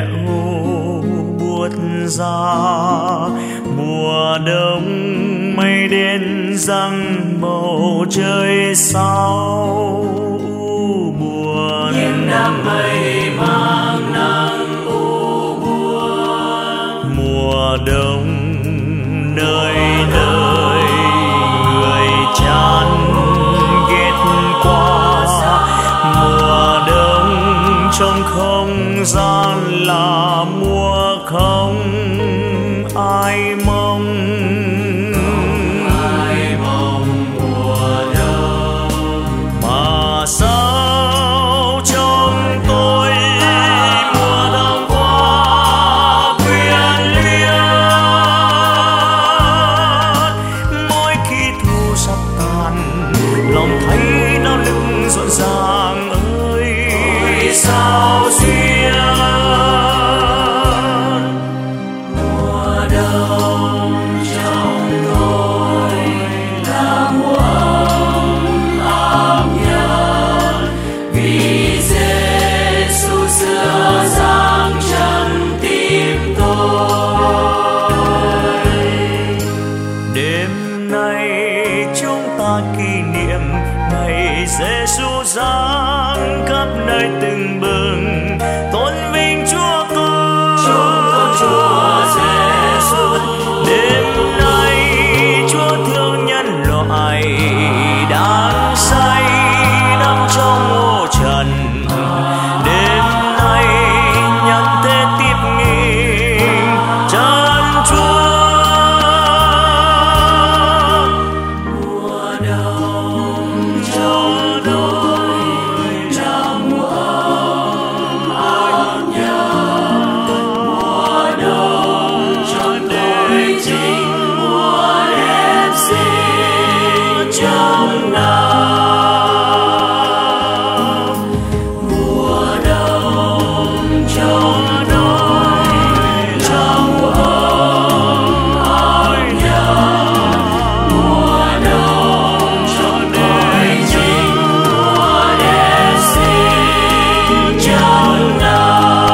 buốt ra. Mùa đông mây đen giăng bầu trời sao buồn. Những đám mây mang nắng u buồn. Mùa đông nơi nơi người chán ghét quá. Mùa đông trong không gian là mùa không ai mong. Mùa đông Mà sao trong tôi mùa đông quá quyến luyến. Mỗi khi thu sắp tàn lòng thấy nao nức rộn ràng ơi sao duyên. mùa đông trong tôi là mùa ấm nhất. Vì Giêsu xưa giang chân tim tôi. Đêm nay chúng ta kỷ niệm ngày Giêsu giáng khắp nơi từng bừng tôn vinh Chúa Con. Chúng con Chúa Giêsu. Đêm nay Chúa thương nhân loại đang say đắm trong ô trần. Đêm nay nhằm thế tiếp nghinh chân Chúa. Mùa đông trong tôi là mùa ấm nhất. Mùa đông trong tôi chính mùa đẹp xinh trong năm. Mùa đông trong tôi là mùa ấm nhất. Mùa đông trong tôi chính mùa đẹp xinh trong năm.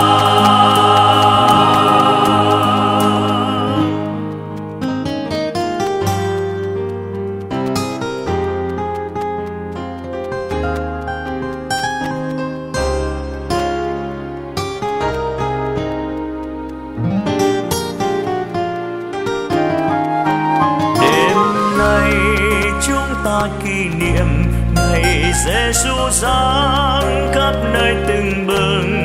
Đêm nay chúng ta kỷ niệm ngày Giêsu giáng khắp nơi từng bừng